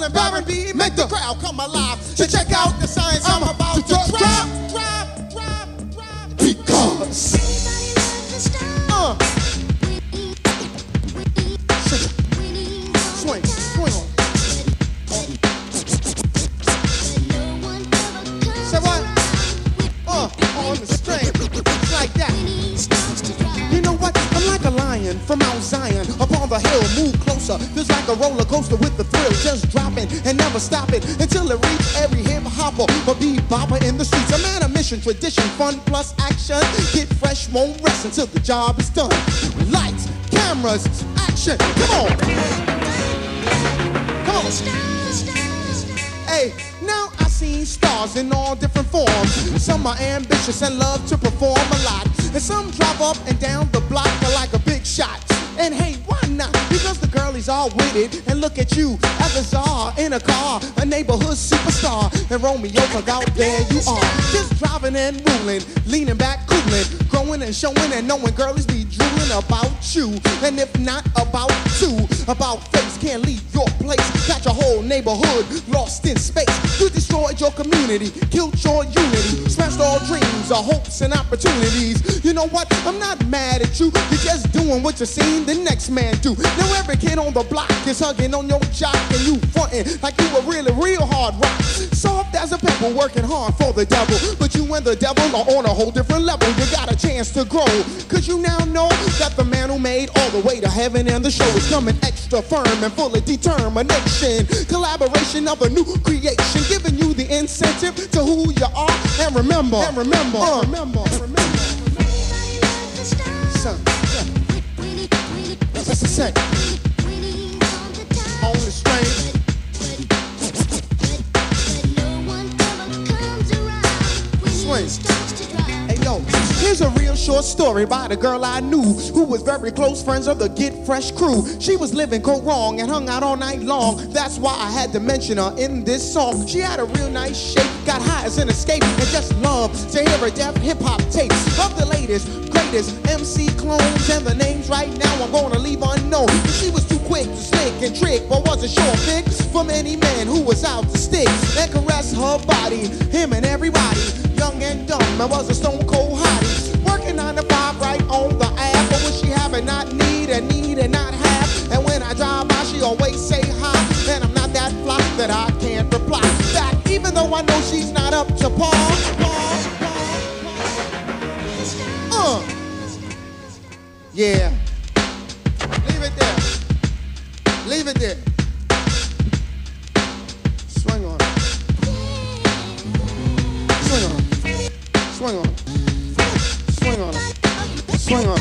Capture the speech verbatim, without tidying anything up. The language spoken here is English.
and Baron B make the crowd come alive to check out the science I'm about to drop. Drop, drop, drop, drop. Because uh. Swing, swing on. Say what? Uh, on the string, like that. You know what? I'm like a lion from Mount Zion. Upon the hill, move closer. Feels like a roller coaster with the thrill. Just dropping and never stopping until it reaches every hip hopper or bebopper in the streets. A man of mission, tradition, fun plus action. Get fresh, won't rest until the job is done. Lights, cameras, action. Come on. Come on. Hey, now I seen stars in all different forms. Some are ambitious and love to perform a lot. And some drive up and down the block like a big shot. And hey, why not? Because the girlies all with it. And look at you, as a czar in a car, a neighborhood superstar. And Romeo, forgot there you are. Just driving and ruling, leaning back, cooling, growing and showing and knowing girlies be drooling about you. And if not about two, about face, can't leave your place. Got your whole neighborhood lost in space. You destroyed your community, killed your unity, smashed all dreams, our hopes and opportunities. You know what? I'm not mad at you. You're just doing what you seen the next man do. Now every kid on the block is hugging on your jock and you fronting like you a really real hard rock. Soft as a pebble, working hard for the devil. But you and the devil are on a whole different level. You got a chance to grow, cause you now know that the man who made all the way to heaven and the show is coming extra firm and full of determination. Collaboration of a new creation, giving you the incentive to who you are. And remember, and remember, uh, remember, remember. Son, yeah. Just a sec. On the string. Swing. Hey yo, here's a real short story about a girl I knew who was very close friends of the Get Fresh crew. She was living go wrong and hung out all night long. That's why I had to mention her in this song. She had a real nice shape, got high as an escape, and just loved to hear her deaf hip-hop tapes of the latest, greatest M C clones. And the names right now I'm gonna leave unknown. She was too quick to slick and trick, but wasn't sure fit from any man who was out to stick and caress her body, him and everybody. Young and dumb, and was a stone cold hottie. Working nine to five right on the app. But when she have and not need and need and not have. And when I drive by, she always say hi. And I'm not that fly that I can't reply back, even though I know she's not up to par. Uh. Yeah. Leave it there. Leave it there. Swing on it. Swing on it. Swing on it. Swing on it. Swing on it.